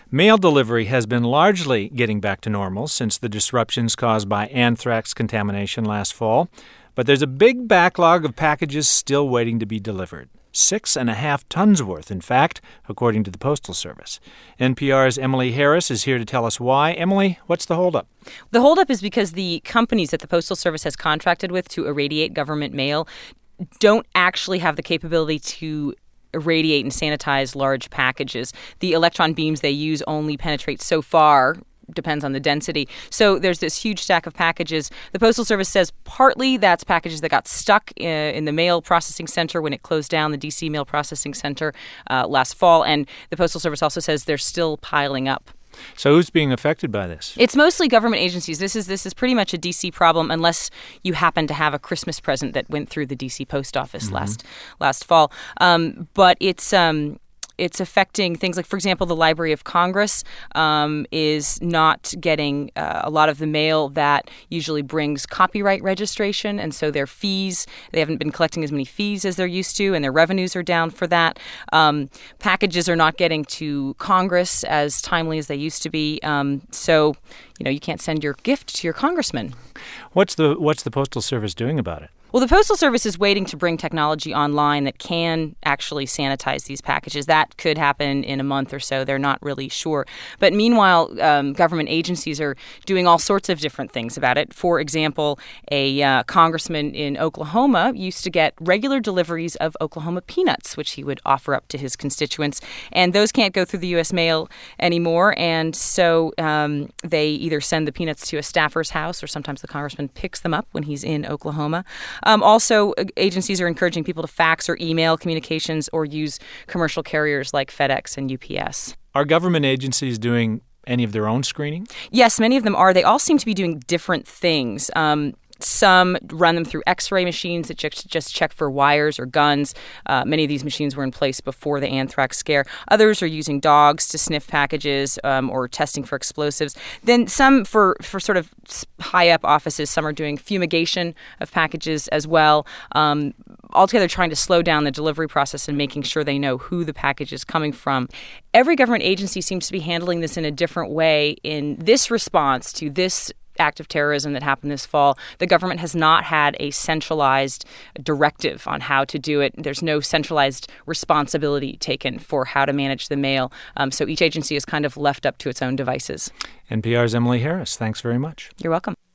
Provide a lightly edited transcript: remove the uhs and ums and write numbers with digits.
Mail delivery has been largely getting back to normal since the disruptions caused by anthrax contamination last fall. But there's a big backlog of packages still waiting to be delivered. 6.5 tons worth, in fact, according to the Postal Service. NPR's Emily Harris is here to tell us why. Emily, what's the holdup? The holdup is because the companies that the Postal Service has contracted with to irradiate government mail don't actually have the capability to irradiate and sanitize large packages. The electron beams they use only penetrate so far. Depends on the density. So there's this huge stack of packages. The Postal Service says partly that's packages that got stuck in the mail processing center when it closed down the D.C. mail processing center last fall. And the Postal Service also says they're still piling up. So who's being affected by this? It's mostly government agencies. This is pretty much a D.C. problem unless you happen to have a Christmas present that went through the D.C. post office last fall. But it's affecting things like, for example, the Library of Congress is not getting a lot of the mail that usually brings copyright registration. And so their fees, they haven't been collecting as many fees as they're used to, and their revenues are down for that. Packages are not getting to Congress as timely as they used to be. So, you can't send your gift to your congressman. What's the Postal Service doing about it? Well, the Postal Service is waiting to bring technology online that can actually sanitize these packages. That could happen in a month or so. They're not really sure. But meanwhile, government agencies are doing all sorts of different things about it. For example, a congressman in Oklahoma used to get regular deliveries of Oklahoma peanuts, which he would offer up to his constituents. And those can't go through the U.S. mail anymore. And so they either send the peanuts to a staffer's house, or sometimes the congressman picks them up when he's in Oklahoma. Also, agencies are encouraging people to fax or email communications or use commercial carriers like FedEx and UPS. Are government agencies doing any of their own screening? Yes, many of them are. They all seem to be doing different things. Some run them through X-ray machines that just check for wires or guns. Many of these machines were in place before the anthrax scare. Others are using dogs to sniff packages or testing for explosives. Then some for sort of high-up offices, some are doing fumigation of packages as well. Altogether trying to slow down the delivery process and making sure they know who the package is coming from. Every government agency seems to be handling this in a different way. In this response to this act of terrorism that happened this fall, the government has not had a centralized directive on how to do it. There's no centralized responsibility taken for how to manage the mail. So each agency is kind of left up to its own devices. NPR's Emily Harris, thanks very much. You're welcome.